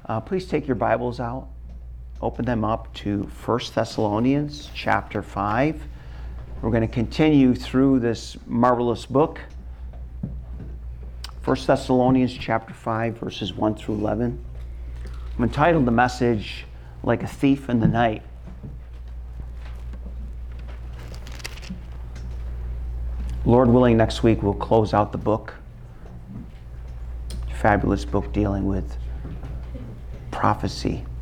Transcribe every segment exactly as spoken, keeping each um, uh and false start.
Uh, please take your Bibles out, open them up to First Thessalonians chapter five. We're going to continue through this marvelous book. First Thessalonians chapter five, verses one through eleven. I'm entitled the message, Like a Thief in the Night. Lord willing, next week we'll close out the book. Fabulous book dealing with prophecy.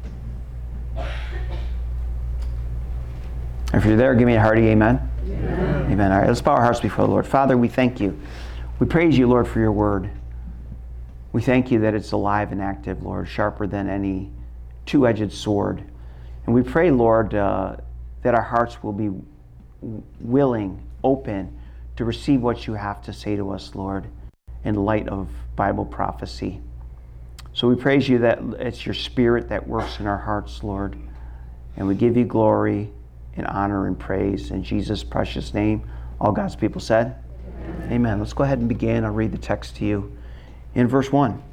If you're there, give me a hearty amen. Amen. Amen. All right, let's bow our hearts before the Lord. Father, we thank you. We praise you, Lord, for your word. We thank you that it's alive and active, Lord, sharper than any two-edged sword. And we pray, Lord, uh, that our hearts will be willing, open to receive what you have to say to us, Lord, in light of Bible prophecy. So we praise you that it's your Spirit that works in our hearts, Lord. And we give you glory and honor and praise in Jesus' precious name. All God's people said, Amen. Amen. Let's go ahead and begin. I'll read the text to you in verse one.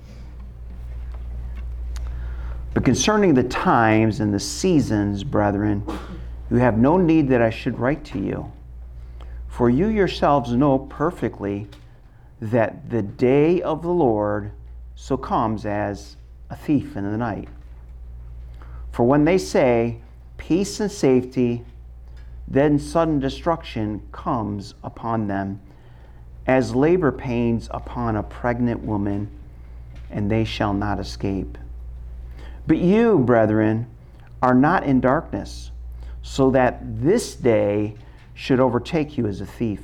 But concerning the times and the seasons, brethren, you have no need that I should write to you. For you yourselves know perfectly that the day of the Lord so comes as a thief in the night. For when they say peace and safety, then sudden destruction comes upon them, as labor pains upon a pregnant woman, and they shall not escape. But you, brethren, are not in darkness, so that this day should overtake you as a thief.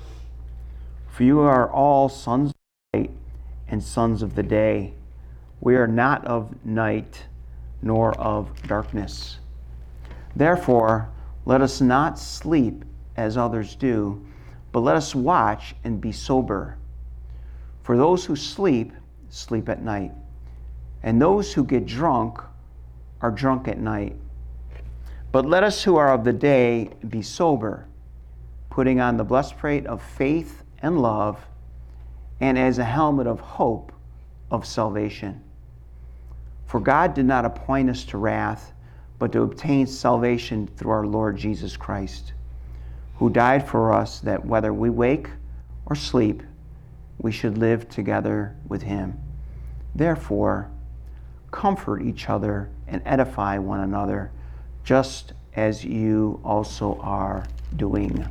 For you are all sons of light and sons of the day. We are not of night nor of darkness. Therefore, let us not sleep as others do, but let us watch and be sober. For those who sleep, sleep at night, and those who get drunk are drunk at night. But let us who are of the day be sober, putting on the breastplate of faith and love, and as a helmet of hope of salvation. For God did not appoint us to wrath, but to obtain salvation through our Lord Jesus Christ, who died for us, that whether we wake or sleep, we should live together with him. Therefore, comfort each other and edify one another, just as you also are doing.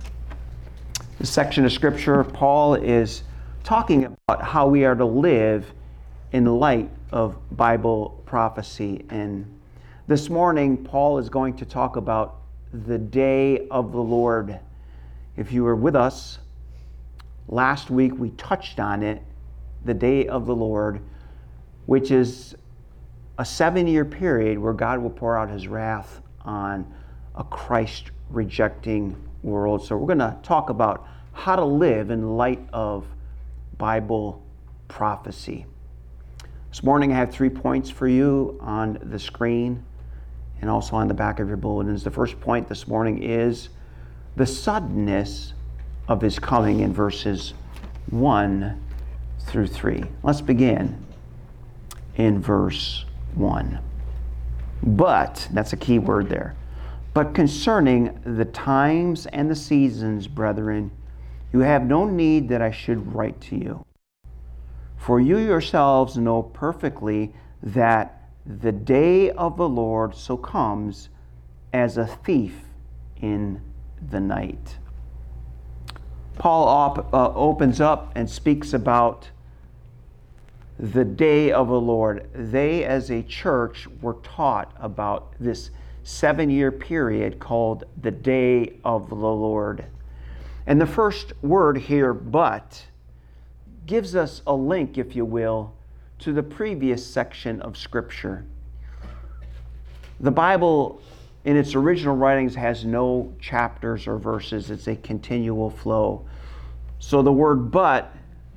This section of Scripture, Paul is talking about how we are to live in light of Bible prophecy. And this morning, Paul is going to talk about the day of the Lord. If you were with us, last week we touched on it, the day of the Lord, which is a seven-year period where God will pour out his wrath on a Christ-rejecting world. So we're going to talk about how to live in light of Bible prophecy. This morning I have three points for you on the screen and also on the back of your bulletins. The first point this morning is the suddenness of his coming in verses one through three. Let's begin in verse one. But, that's a key word there. But concerning the times and the seasons, brethren, you have no need that I should write to you. For you yourselves know perfectly that the day of the Lord so comes as a thief in the night. Paul op- uh, opens up and speaks about the day of the Lord. They, as a church, were taught about this seven-year period called the day of the Lord. And the first word here, but, gives us a link, if you will, to the previous section of Scripture. The Bible, in its original writings, has no chapters or verses. It's a continual flow. So the word but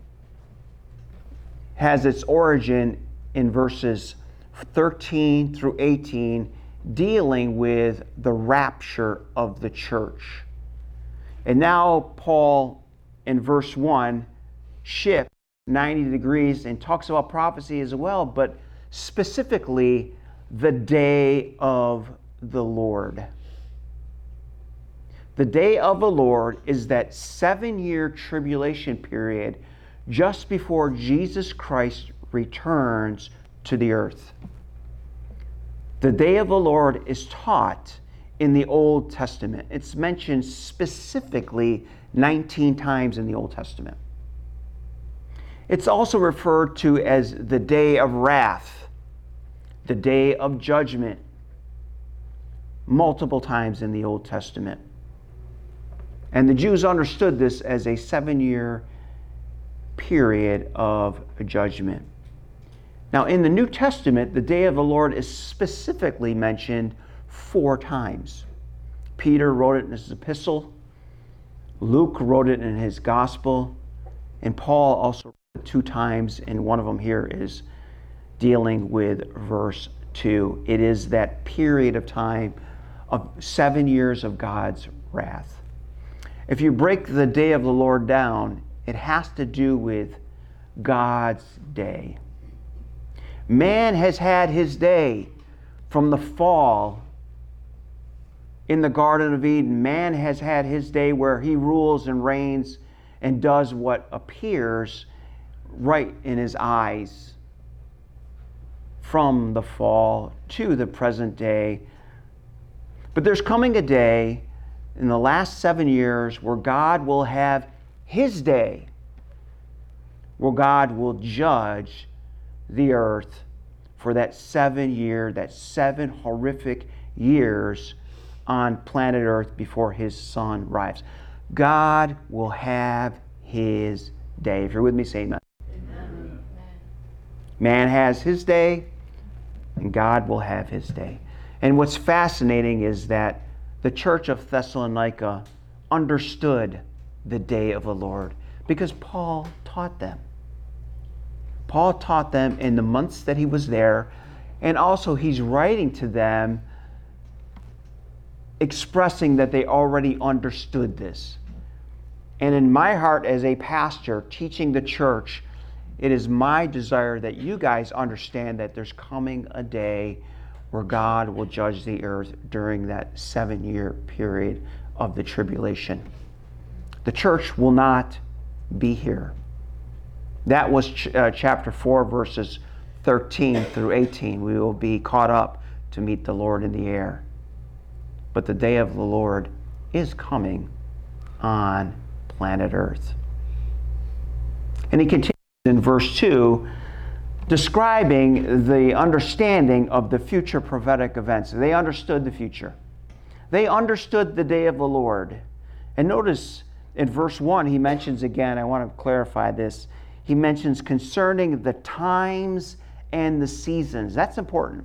has its origin in verses thirteen through eighteen, dealing with the rapture of the church. And now Paul, in verse one, shifts ninety degrees and talks about prophecy as well, but specifically the day of the Lord. The day of the Lord is that seven-year tribulation period just before Jesus Christ returns to the earth. The day of the Lord is taught in the Old Testament. It's mentioned specifically nineteen times in the Old Testament. It's also referred to as the day of wrath, the day of judgment, multiple times in the Old Testament. And the Jews understood this as a seven-year period of judgment. Now, in the New Testament, the day of the Lord is specifically mentioned four times. Peter wrote it in his epistle, Luke wrote it in his gospel, and Paul also wrote it two times, and one of them here is dealing with verse two. It is that period of time of seven years of God's wrath. If you break the day of the Lord down, it has to do with God's day. Man has had his day from the fall in the Garden of Eden. Man has had his day where he rules and reigns and does what appears right in his eyes from the fall to the present day. But there's coming a day in the last seven years where God will have his day, where God will judge the earth for that seven year, that seven horrific years on planet Earth before his son arrives. God will have his day. If you're with me, say amen. Amen. Man has his day, and God will have his day. And what's fascinating is that the church of Thessalonica understood the day of the Lord because Paul taught them. Paul taught them in the months that he was there, and also he's writing to them expressing that they already understood this. And in my heart as a pastor teaching the church, it is my desire that you guys understand that there's coming a day where God will judge the earth during that seven-year period of the tribulation. The church will not be here. That was ch- uh, chapter four, verses thirteen through eighteen. We will be caught up to meet the Lord in the air. But the day of the Lord is coming on planet Earth. And he continues in verse two, describing the understanding of the future prophetic events. They understood the future. They understood the day of the Lord. And notice in verse one, he mentions again, I want to clarify this, he mentions concerning the times and the seasons. That's important.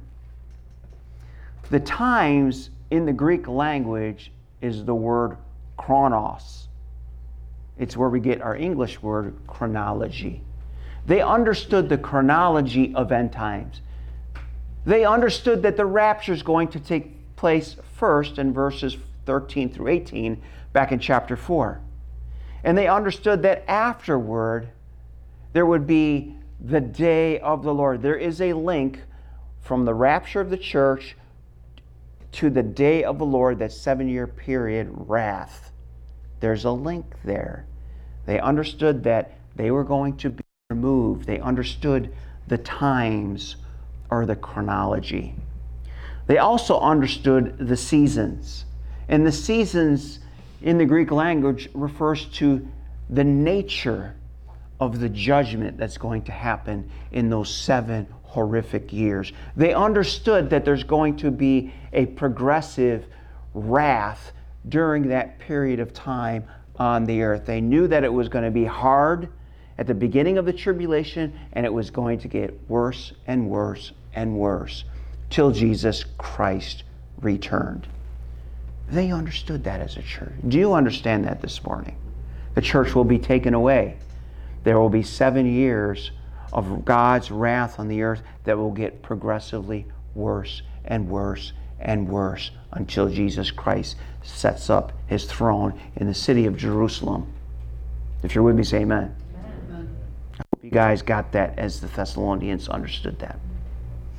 The times in the Greek language is the word chronos. It's where we get our English word chronology. They understood the chronology of end times. They understood that the rapture is going to take place first in verses thirteen through eighteen back in chapter four. And they understood that afterward there would be the day of the Lord. There is a link from the rapture of the church to the day of the Lord, that seven-year period, wrath. There's a link there. They understood that they were going to be removed. They understood the times or the chronology. They also understood the seasons. And the seasons in the Greek language refers to the nature of the judgment that's going to happen in those seven horrific years. They understood that there's going to be a progressive wrath during that period of time on the earth. They knew that it was going to be hard at the beginning of the tribulation, and it was going to get worse and worse and worse till Jesus Christ returned. They understood that as a church. Do you understand that this morning? The church will be taken away. There will be seven years of God's wrath on the earth that will get progressively worse and worse and worse until Jesus Christ sets up his throne in the city of Jerusalem. If you're with me, say amen. Amen. I hope you guys got that as the Thessalonians understood that.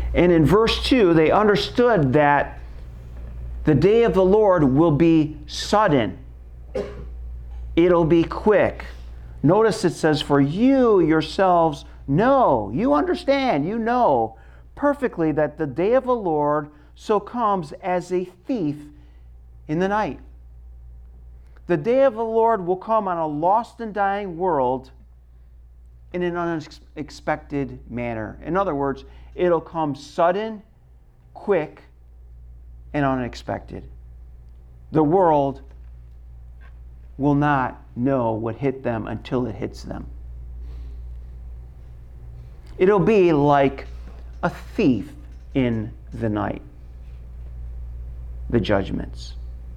And in verse two, they understood that the day of the Lord will be sudden. It'll be quick. Notice it says, for you yourselves know, you understand, you know perfectly that the day of the Lord so comes as a thief in the night. The day of the Lord will come on a lost and dying world in an unexpected manner. In other words, it'll come sudden, quick, and unexpected. The world will not know what hit them until it hits them. It'll be like a thief in the night. The judgments.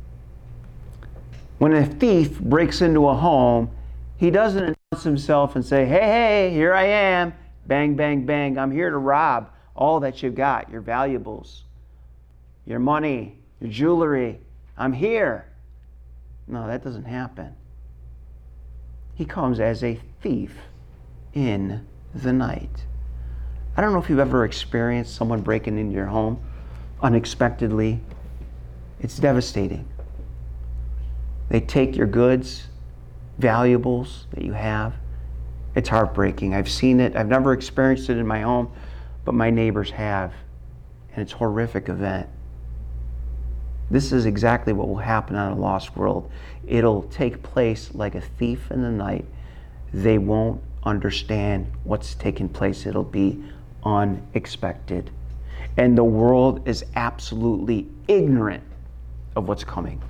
When a thief breaks into a home, he doesn't announce himself and say, hey, hey, here I am. Bang, bang, bang. I'm here to rob all that you've got, your valuables, your money, your jewelry. I'm here. No, that doesn't happen. He comes as a thief in the night. I don't know if you've ever experienced someone breaking into your home unexpectedly. It's devastating. They take your goods, valuables that you have. It's heartbreaking. I've seen it. I've never experienced it in my home, but my neighbors have. And it's a horrific event. This is exactly what will happen on a lost world. It'll take place like a thief in the night. They won't understand what's taking place. It'll be unexpected. And the world is absolutely ignorant of what's coming.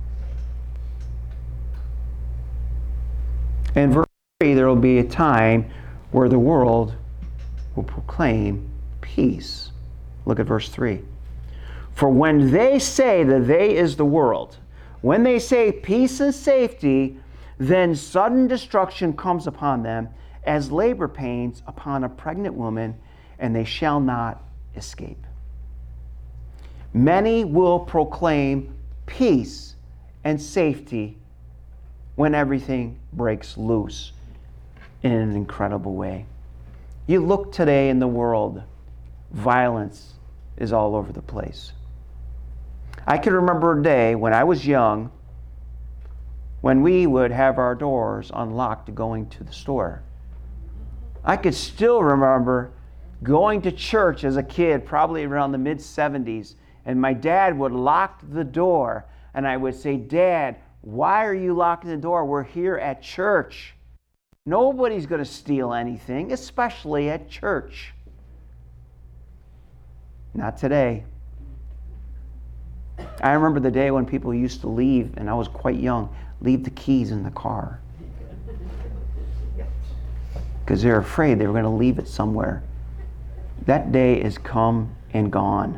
In verse three, there will be a time where the world will proclaim peace. Look at verse three. For when they say that they is the world, when they say peace and safety, then sudden destruction comes upon them as labor pains upon a pregnant woman, and they shall not escape. Many will proclaim peace and safety when everything breaks loose in an incredible way. You look today in the world, violence is all over the place. I can remember a day when I was young when we would have our doors unlocked going to the store. I could still remember going to church as a kid, probably around the mid seventies, and my dad would lock the door, and I would say, Dad, why are you locking the door? We're here at church. Nobody's going to steal anything, especially at church. Not today. I remember the day when people used to leave, and I was quite young, leave the keys in the car. Because they're afraid they were going to leave it somewhere. That day is come and gone.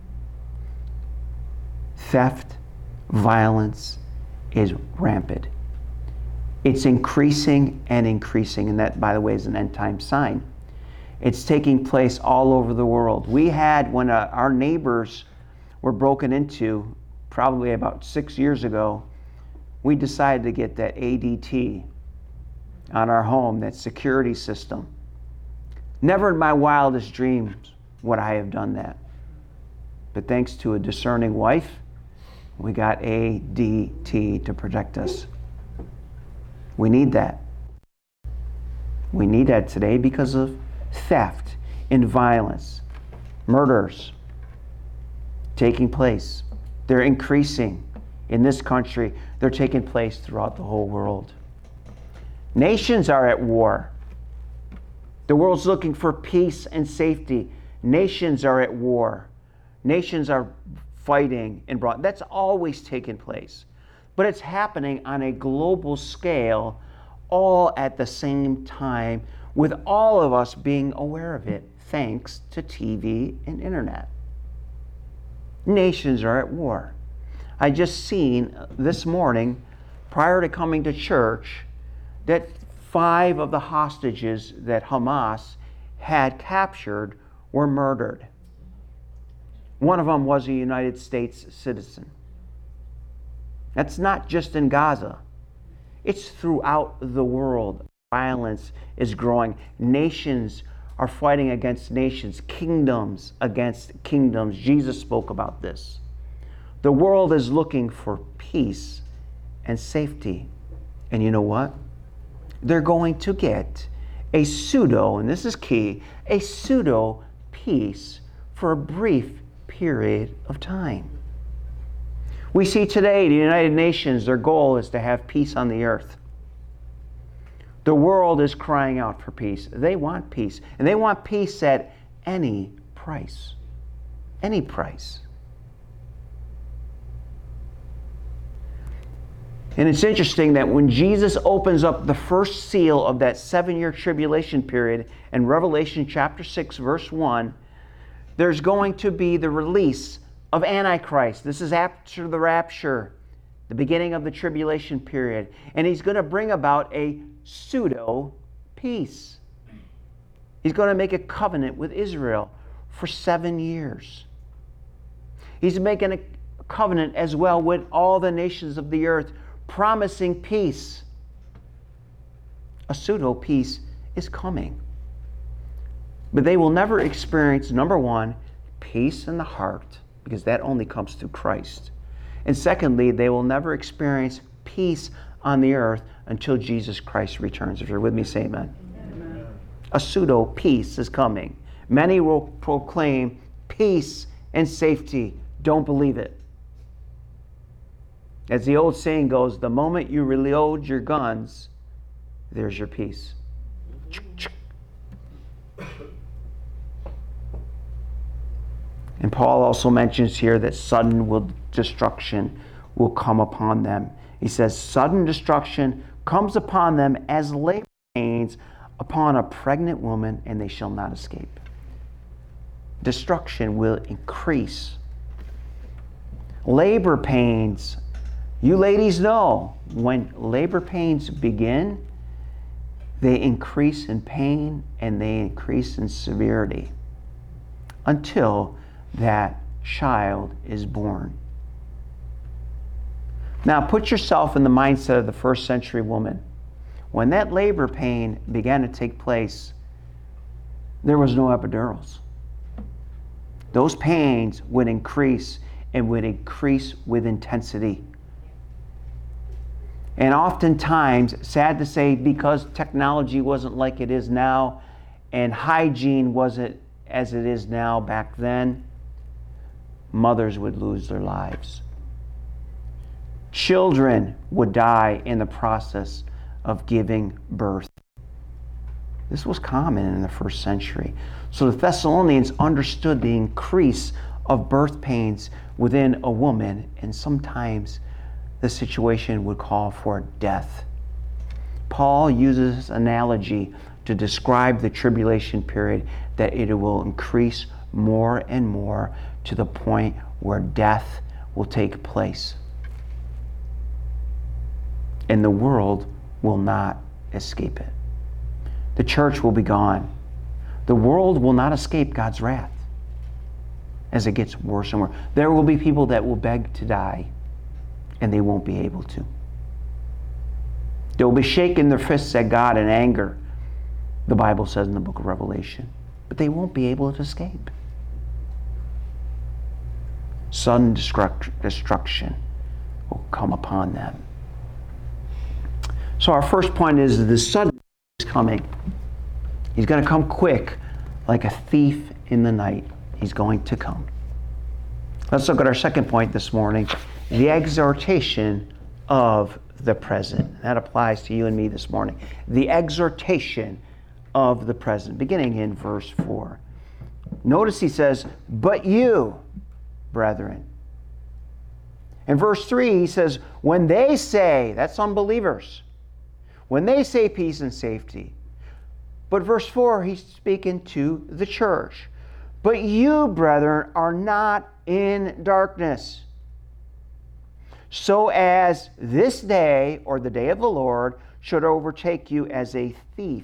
Theft, violence is rampant. It's increasing and increasing, and that, by the way, is an end time sign. It's taking place all over the world. We had, when uh, our neighbors were broken into, probably about six years ago, we decided to get that A D T on our home, that security system. Never in my wildest dreams would I have done that. But thanks to a discerning wife, we got A D T to protect us. We need that. We need that today because of theft and violence, murders taking place. They're increasing in this country. They're taking place throughout the whole world. Nations are at war. The world's looking for peace and safety. Nations are at war. Nations are fighting and brought. That's always taken place. But it's happening on a global scale, all at the same time, with all of us being aware of it, thanks to T V and internet. Nations are at war. I just seen this morning, prior to coming to church, that five of the hostages that Hamas had captured were murdered. One of them was a United States citizen. That's not just in Gaza. It's throughout the world. Violence is growing. Nations are fighting against nations, kingdoms against kingdoms. Jesus spoke about this. The world is looking for peace and safety. And you know what? They're going to get a pseudo, and this is key, a pseudo peace for a brief period of time. We see today the United Nations, their goal is to have peace on the earth. The world is crying out for peace. They want peace. And they want peace at any price. Any price. And it's interesting that when Jesus opens up the first seal of that seven-year tribulation period in Revelation chapter six, verse one, there's going to be the release of Antichrist. This is after the rapture, the beginning of the tribulation period. And he's going to bring about a pseudo peace. He's going to make a covenant with Israel for seven years. He's making a covenant as well with all the nations of the earth, promising peace. A pseudo peace is coming. But they will never experience, number one, peace in the heart, because that only comes through Christ. And secondly, they will never experience peace on the earth until Jesus Christ returns. If you're with me, say amen. Amen. A pseudo peace is coming. Many will proclaim peace and safety. Don't believe it. As the old saying goes, the moment you reload your guns, there's your peace. And Paul also mentions here that sudden will destruction will come upon them. He says, sudden destruction comes upon them as labor pains upon a pregnant woman, and they shall not escape. Destruction will increase. Labor pains, you ladies know, when labor pains begin, they increase in pain and they increase in severity until that child is born. Now put yourself in the mindset of the first century woman. When that labor pain began to take place, there was no epidurals. Those pains would increase and would increase with intensity. And oftentimes, sad to say, because technology wasn't like it is now, and hygiene wasn't as it is now back then, mothers would lose their lives. Children would die in the process of giving birth. This was common in the first century. So the Thessalonians understood the increase of birth pains within a woman, and sometimes the situation would call for death. Paul uses this analogy to describe the tribulation period, that it will increase more and more to the point where death will take place. And the world will not escape it. The church will be gone. The world will not escape God's wrath as it gets worse and worse. There will be people that will beg to die, and they won't be able to. They will be shaking their fists at God in anger, the Bible says in the book of Revelation. But they won't be able to escape. Sudden destruction will come upon them. So our first point is the sudden is coming. He's going to come quick, like a thief in the night. He's going to come. Let's look at our second point this morning, the exhortation of the present. That applies to you and me this morning. The exhortation of the present, beginning in verse four. Notice he says, but you, brethren. In verse three, he says, when they say, that's unbelievers, when they say peace and safety. But verse four, he's speaking to the church. But you, brethren, are not in darkness, so as this day, or the day of the Lord, should overtake you as a thief.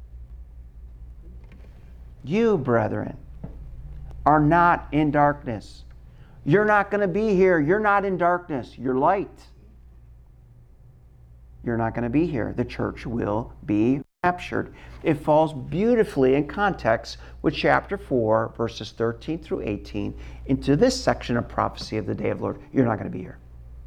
You, brethren, are not in darkness. You're not going to be here. You're not in darkness. You're light. You're not going to be here. The church will be captured, it falls beautifully in context with chapter four, verses thirteen through eighteen, into this section of prophecy of the day of the Lord. You're not going to be here.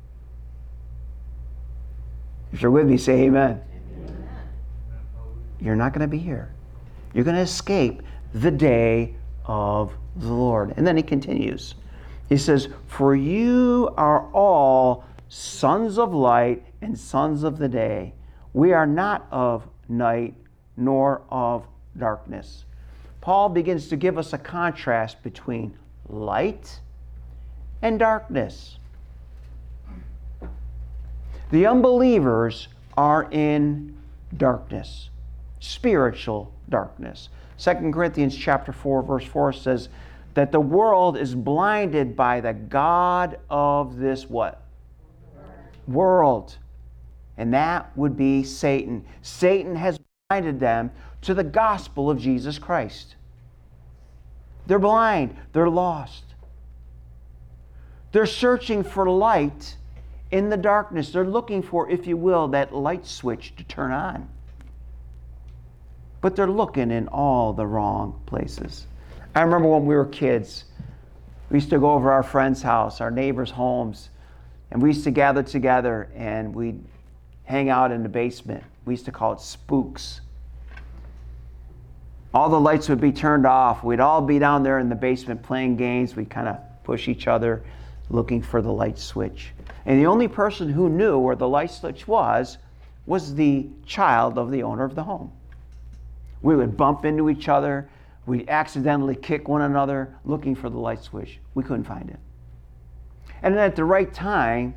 If you're with me, say amen. Amen. You're not going to be here. You're going to escape the day of the Lord. And then he continues. He says, for you are all sons of light and sons of the day. We are not of night nor of darkness. Paul begins to give us a contrast between light and darkness. The unbelievers are in darkness, spiritual darkness. Second Corinthians chapter four, verse four says that the world is blinded by the god of this what? World. And that would be Satan. Satan has blinded them to the gospel of Jesus Christ. They're blind. They're lost. They're searching for light in the darkness. They're looking for, if you will, that light switch to turn on. But they're looking in all the wrong places. I remember when we were kids, we used to go over our friends' house, our neighbors' homes, and we used to gather together and we'd hang out in the basement. We used to call it spooks. All the lights would be turned off. We'd all be down there in the basement playing games. We'd kind of push each other, looking for the light switch. And the only person who knew where the light switch was, was the child of the owner of the home. We would bump into each other. We'd accidentally kick one another looking for the light switch. We couldn't find it. And then at the right time,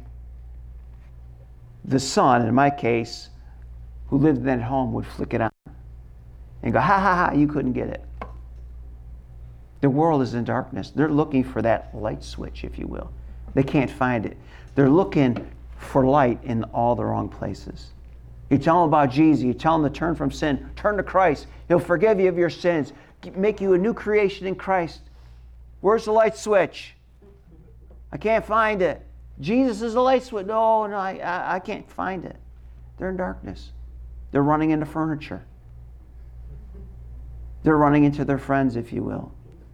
the son, in my case, who lived in that home would flick it on and go, ha, ha, ha, you couldn't get it. The world is in darkness. They're looking for that light switch, if you will. They can't find it. They're looking for light in all the wrong places. You tell them about Jesus. You tell them to turn from sin. Turn to Christ. He'll forgive you of your sins. Make you a new creation in Christ. Where's the light switch? I can't find it. Jesus is the light switch. No, no, I, I, I can't find it. They're in darkness. They're running into furniture. They're running into their friends, if you will.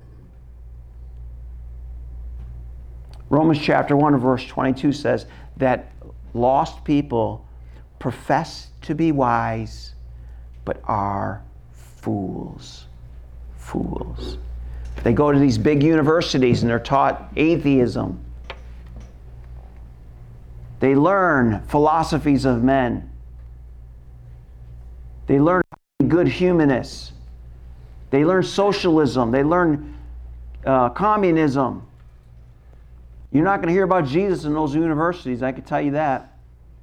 Romans chapter one, verse twenty-two says that lost people profess to be wise, but are fools. Fools. They go to these big universities and they're taught atheism. They learn philosophies of men. They learn good humanists. They learn socialism. They learn uh, communism. You're not going to hear about Jesus in those universities, I can tell you that.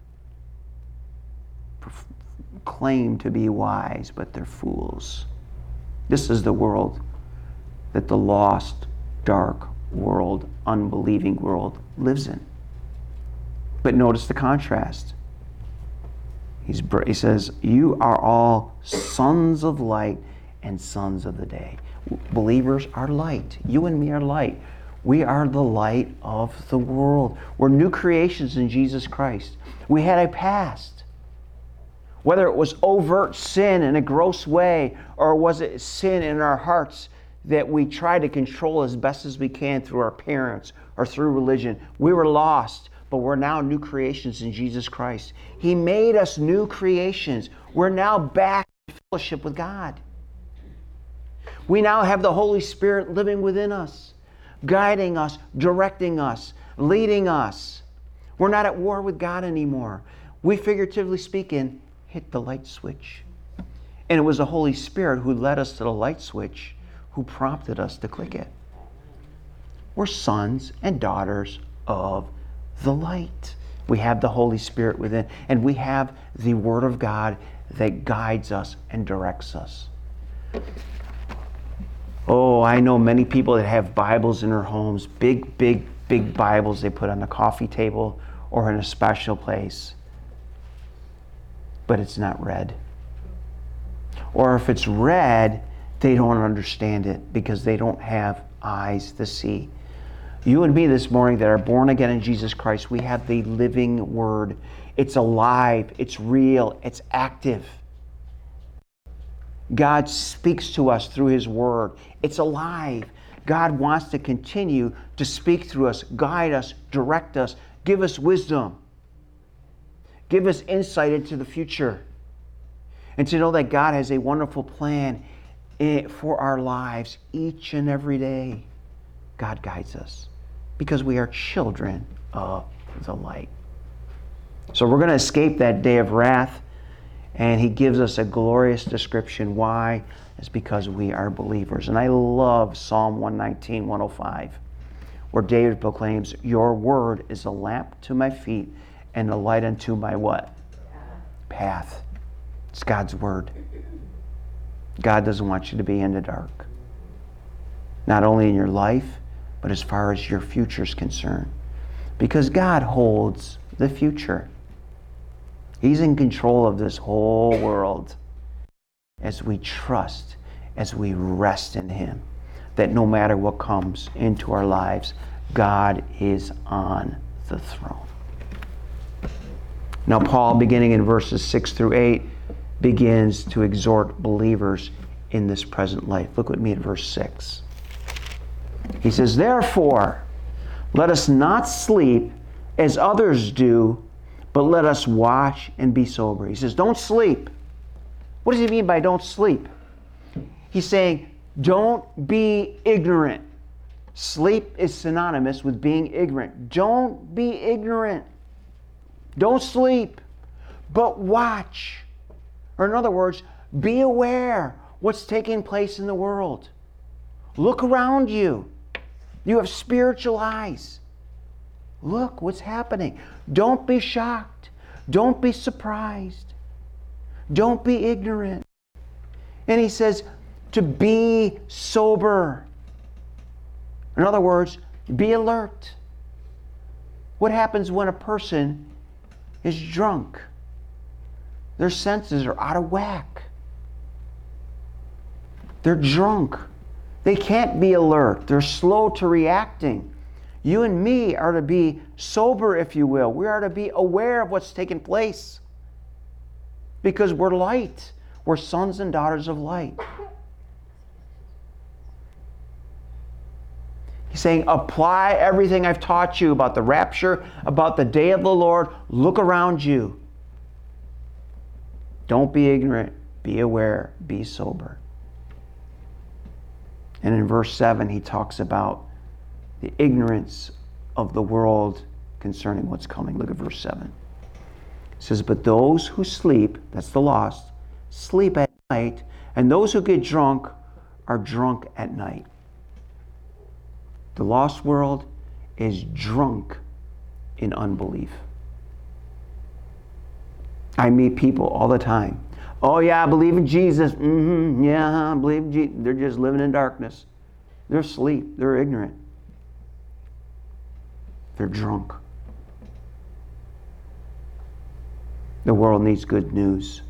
Claim to be wise, but they're fools. This is the world that the lost, dark world, unbelieving world lives in. But notice the contrast. He's, he says, you are all sons of light and sons of the day. Believers are light. You and me are light. We are the light of the world. We're new creations in Jesus Christ. We had a past. Whether it was overt sin in a gross way, or was it sin in our hearts that we try to control as best as we can through our parents or through religion. We were lost, but we're now new creations in Jesus Christ. He made us new creations. We're now back in fellowship with God. We now have the Holy Spirit living within us, guiding us, directing us, leading us. We're not at war with God anymore. We, figuratively speaking, hit the light switch. And it was the Holy Spirit who led us to the light switch, who prompted us to click it. We're sons and daughters of the light. We have the Holy Spirit within, and we have the Word of God that guides us and directs us. Oh, I know many people that have Bibles in their homes, big, big, big Bibles they put on the coffee table or in a special place. But it's not read. Or if it's read, they don't understand it because they don't have eyes to see. You and me this morning that are born again in Jesus Christ, we have the living Word. It's alive, it's real, it's active. God speaks to us through His Word. It's alive. God wants to continue to speak through us, guide us, direct us, give us wisdom, give us insight into the future. And to know that God has a wonderful plan for our lives each and every day. God guides us because we are children of the light. So we're going to escape that day of wrath, and He gives us a glorious description. Why? It's because we are believers. And I love Psalm one nineteen, one oh five, where David proclaims, your word is a lamp to my feet and a light unto my what? Path. It's God's word. God doesn't want you to be in the dark. Not only in your life, but as far as your future is concerned. Because God holds the future. He's in control of this whole world. As we trust, as we rest in Him, that no matter what comes into our lives, God is on the throne. Now, Paul, beginning in verses six through eight, begins to exhort believers in this present life. Look with me at verse six. He says, therefore, let us not sleep as others do, but let us watch and be sober. He says, don't sleep. What does he mean by don't sleep? He's saying, don't be ignorant. Sleep is synonymous with being ignorant. Don't be ignorant. Don't sleep, but watch. Or in other words, be aware what's taking place in the world. Look around you. You have spiritual eyes. Look what's happening. Don't be shocked. Don't be surprised. Don't be ignorant. And he says to be sober. In other words, be alert. What happens when a person is drunk? Their senses are out of whack. They're drunk. They can't be alert. They're slow to reacting. You and me are to be sober, if you will. We are to be aware of what's taking place. Because we're light. We're sons and daughters of light. He's saying, apply everything I've taught you about the rapture, about the day of the Lord. Look around you. Don't be ignorant. Be aware. Be sober. And in verse seven, he talks about the ignorance of the world concerning what's coming. Look at verse seven. It says, but those who sleep, that's the lost, sleep at night, and those who get drunk are drunk at night. The lost world is drunk in unbelief. I meet people all the time. Oh yeah, I believe in Jesus. Mm-hmm. Yeah, I believe in Jesus. They're just living in darkness. They're asleep. They're ignorant. They're drunk. The world needs good news.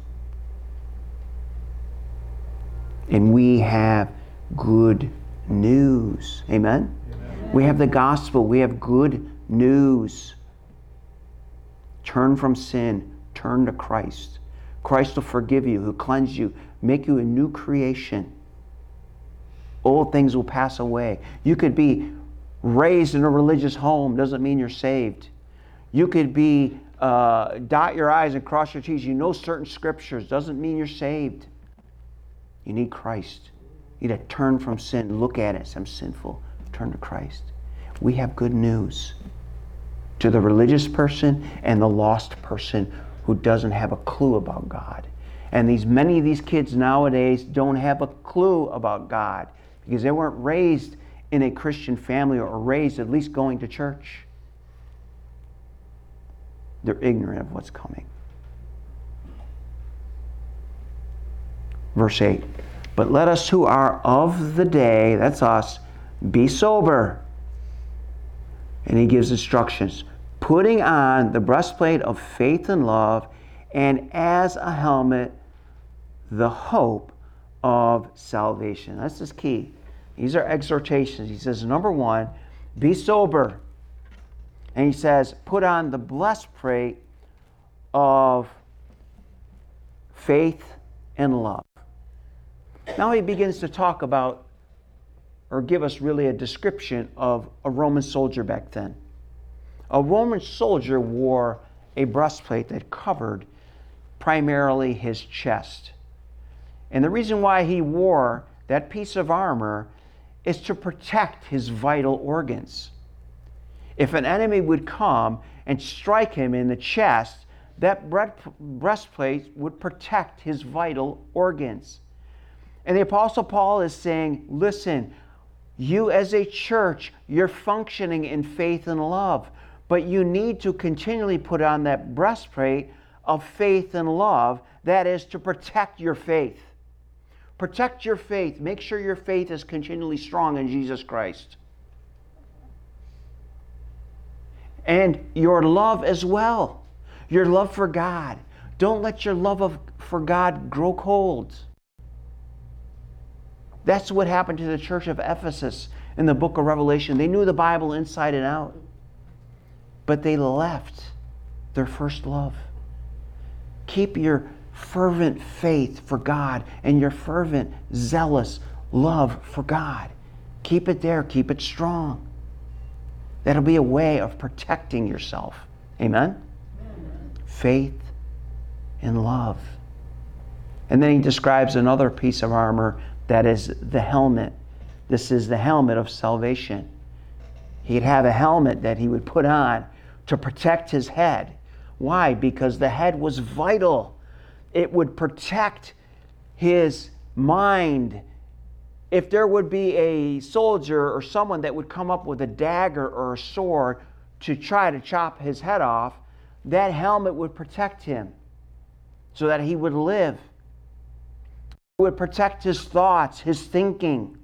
And we have good news. Amen? Amen? We have the gospel. We have good news. Turn from sin. Turn to Christ. Christ will forgive you, who cleanse you, make you a new creation. Old things will pass away. You could be raised in a religious home, doesn't mean you're saved. You could be, uh, dot your I's and cross your T's. You know certain scriptures, doesn't mean you're saved. You need Christ. You need to turn from sin. Look at it. I'm sinful. Turn to Christ. We have good news to the religious person and the lost person who doesn't have a clue about God. And these many of these kids nowadays don't have a clue about God because they weren't raised in a Christian family or raised at least going to church. They're ignorant of what's coming. Verse eight. But let us who are of the day, that's us, be sober. And he gives instructions. Putting on the breastplate of faith and love, and as a helmet, the hope of salvation. That's his key. These are exhortations. He says, number one, be sober. And he says, put on the breastplate of faith and love. Now he begins to talk about, or give us really a description of a Roman soldier back then. A Roman soldier wore a breastplate that covered primarily his chest. And the reason why he wore that piece of armor is to protect his vital organs. If an enemy would come and strike him in the chest, that breastplate would protect his vital organs. And the Apostle Paul is saying, listen, you as a church, you're functioning in faith and love, but you need to continually put on that breastplate of faith and love, that is to protect your faith. Protect your faith. Make sure your faith is continually strong in Jesus Christ. And your love as well. Your love for God. Don't let your love of, for God grow cold. That's what happened to the church of Ephesus in the book of Revelation. They knew the Bible inside and out, but they left their first love. Keep your fervent faith for God and your fervent, zealous love for God. Keep it there. Keep it strong. That'll be a way of protecting yourself. Amen? Amen. Faith and love. And then he describes another piece of armor, that is the helmet. This is the helmet of salvation. He'd have a helmet that he would put on to protect his head. Why? Because the head was vital. It would protect his mind. If there would be a soldier or someone that would come up with a dagger or a sword to try to chop his head off, that helmet would protect him so that he would live. It would protect his thoughts, his thinking.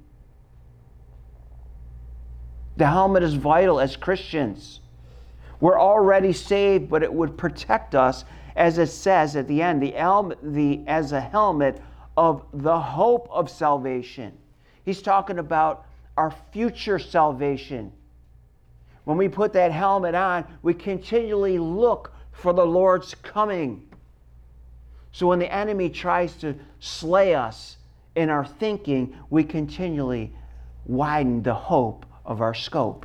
The helmet is vital as Christians. We're already saved, but it would protect us, as it says at the end, the, el- the as a helmet of the hope of salvation. He's talking about our future salvation. When we put that helmet on, we continually look for the Lord's coming. So when the enemy tries to slay us in our thinking, we continually widen the hope of our scope.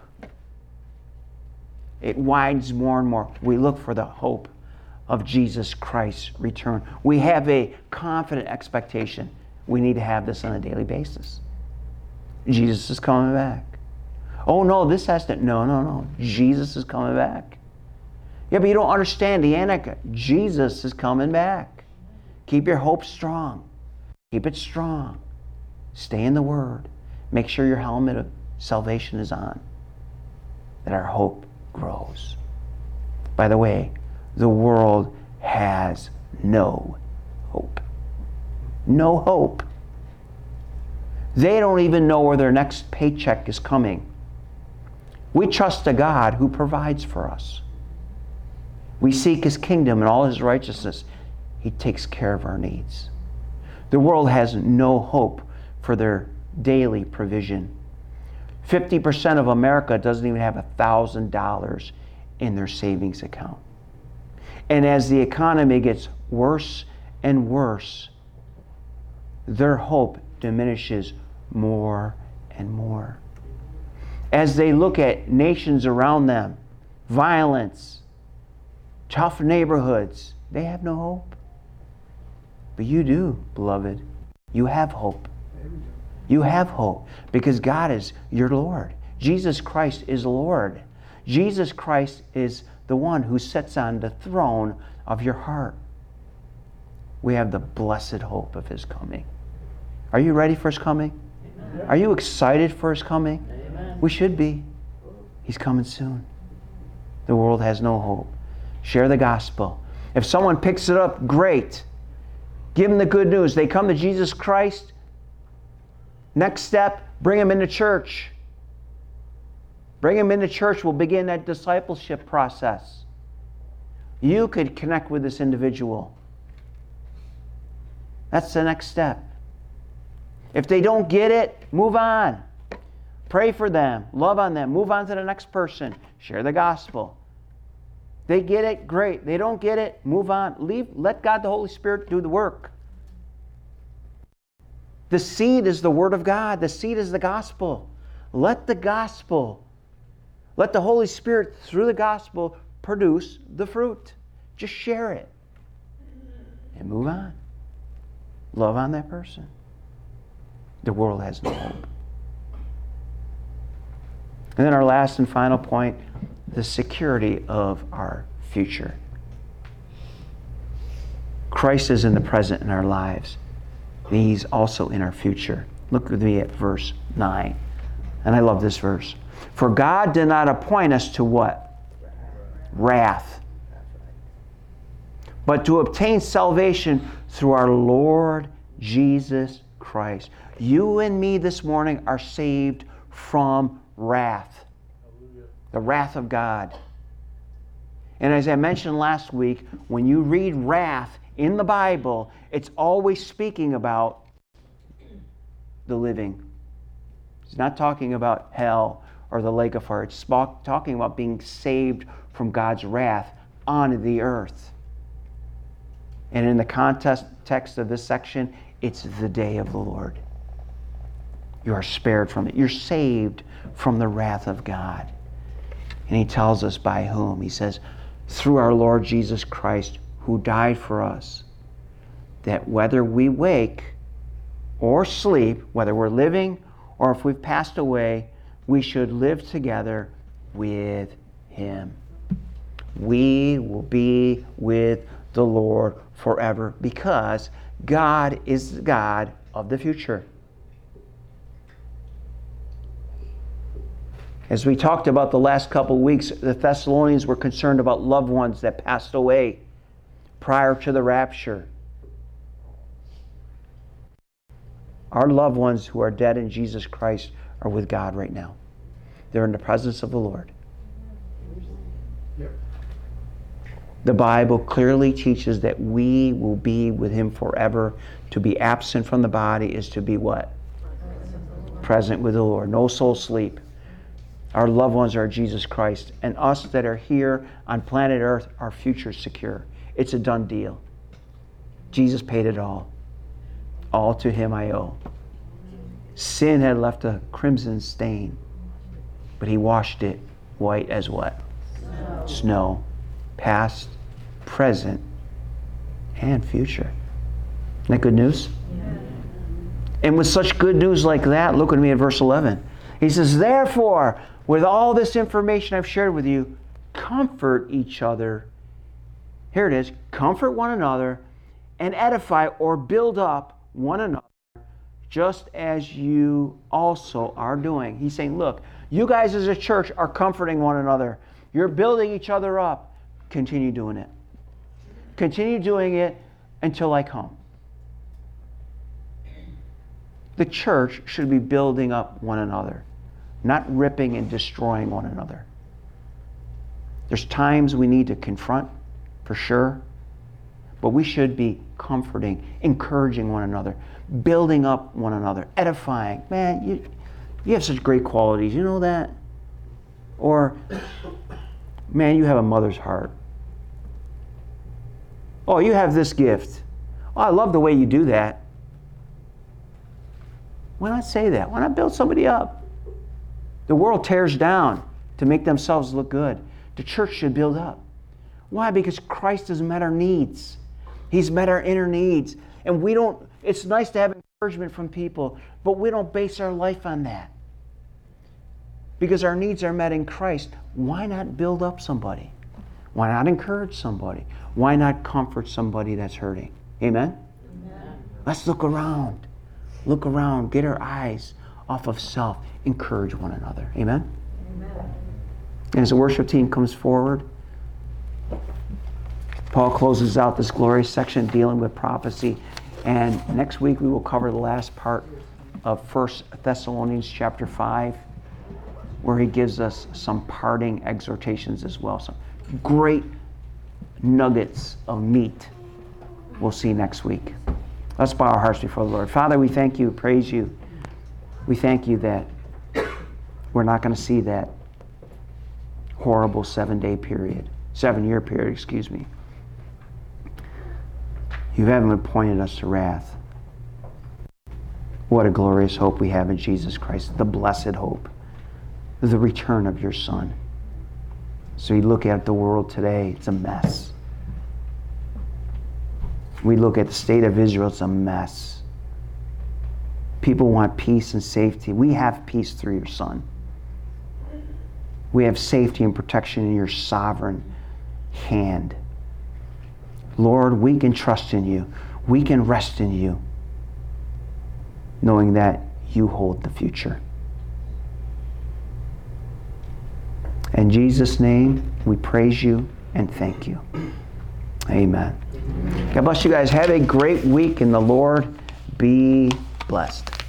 It widens more and more. We look for the hope of Jesus Christ's return. We have a confident expectation. We need to have this on a daily basis. Jesus is coming back. Oh no, this has to, no, no, no. Jesus is coming back. Yeah, but you don't understand the Antichrist. Jesus is coming back. Keep your hope strong. Keep it strong. Stay in the Word. Make sure your helmet of salvation is on. That our hope grows. By the way, the world has no hope. No hope. They don't even know where their next paycheck is coming. We trust a God who provides for us. We seek His kingdom and all His righteousness. He takes care of our needs. The world has no hope for their daily provision. fifty percent of America doesn't even have one thousand dollars in their savings account. And as the economy gets worse and worse, their hope diminishes more and more. As they look at nations around them, violence, tough neighborhoods, they have no hope. But you do, beloved. You have hope. You have hope because God is your Lord. Jesus Christ is Lord. Jesus Christ is the one who sits on the throne of your heart. We have the blessed hope of His coming. Are you ready for His coming? Amen. Are you excited for His coming? Amen. We should be. He's coming soon. The world has no hope. Share the gospel. If someone picks it up, great. Give them the good news. They come to Jesus Christ. Next step, bring them into church. Bring them into church. We'll begin that discipleship process. You could connect with this individual. That's the next step. If they don't get it, move on. Pray for them. Love on them. Move on to the next person. Share the gospel. They get it, great. They don't get it, move on. Leave. Let God the Holy Spirit do the work. The seed is the Word of God. The seed is the gospel. Let the gospel, let the Holy Spirit, through the gospel, produce the fruit. Just share it. And move on. Love on that person. The world has no hope. And then our last and final point, the security of our future. Christ is in the present in our lives. And He's also in our future. Look with me at verse nine. And I love this verse. For God did not appoint us to what? Wrath. But to obtain salvation through our Lord Jesus Christ. You and me this morning are saved from wrath. The wrath of God. And as I mentioned last week, when you read wrath in the Bible, it's always speaking about the living. It's not talking about hell or the lake of fire. It's talking about being saved from God's wrath on the earth. And in the context text of this section, it's the day of the Lord. You are spared from it. You're saved from the wrath of God. And He tells us by whom. He says, through our Lord Jesus Christ, who died for us, that whether we wake or sleep, whether we're living or if we've passed away, we should live together with Him. We will be with the Lord forever because God is the God of the future. As we talked about the last couple of weeks, the Thessalonians were concerned about loved ones that passed away prior to the rapture. Our loved ones who are dead in Jesus Christ are with God right now. They're in the presence of the Lord. Yep. The Bible clearly teaches that we will be with Him forever. To be absent from the body is to be what? Present, Present with the Lord. No soul sleep. Our loved ones are Jesus Christ. And us that are here on planet Earth, our future is secure. It's a done deal. Jesus paid it all. All to Him I owe. Sin had left a crimson stain, but He washed it white as what? Snow. Snow. Past, present, and future. Isn't that good news? Yeah. And with such good news like that, look at me at verse eleven. He says, therefore, with all this information I've shared with you, comfort each other. Here it is. Comfort one another and edify or build up one another, just as you also are doing. He's saying, look, you guys as a church are comforting one another. You're building each other up. Continue doing it. Continue doing it until I come. The church should be building up one another, not ripping and destroying one another. There's times we need to confront, for sure, but we should be comforting, encouraging one another, building up one another, edifying. Man, you, you have such great qualities. You know that? Or, man, you have a mother's heart. Oh, you have this gift. Oh, I love the way you do that. Why not say that? Why not build somebody up? The world tears down to make themselves look good. The church should build up. Why? Because Christ has met our needs. He's met our inner needs. And we don't, it's nice to have encouragement from people, but we don't base our life on that. Because our needs are met in Christ. Why not build up somebody? Why not encourage somebody? Why not comfort somebody that's hurting? Amen? Amen. Let's look around. Look around. Get our eyes off of self. Encourage one another. Amen? Amen. And as the worship team comes forward, Paul closes out this glorious section dealing with prophecy. And next week we will cover the last part of First Thessalonians chapter five, where he gives us some parting exhortations as well. Some great nuggets of meat we'll see next week. Let's bow our hearts before the Lord. Father, we thank you, praise you. We thank you that we're not going to see that horrible seven-day period, seven-year period, excuse me. You haven't appointed us to wrath. What a glorious hope we have in Jesus Christ, the blessed hope, the return of your Son. So you look at the world today, it's a mess. We look at the state of Israel, it's a mess. People want peace and safety. We have peace through your Son. We have safety and protection in your sovereign hand. Lord, we can trust in you. We can rest in you, knowing that you hold the future. In Jesus' name, we praise you and thank you. Amen. God bless you guys. Have a great week in the Lord. Be blessed.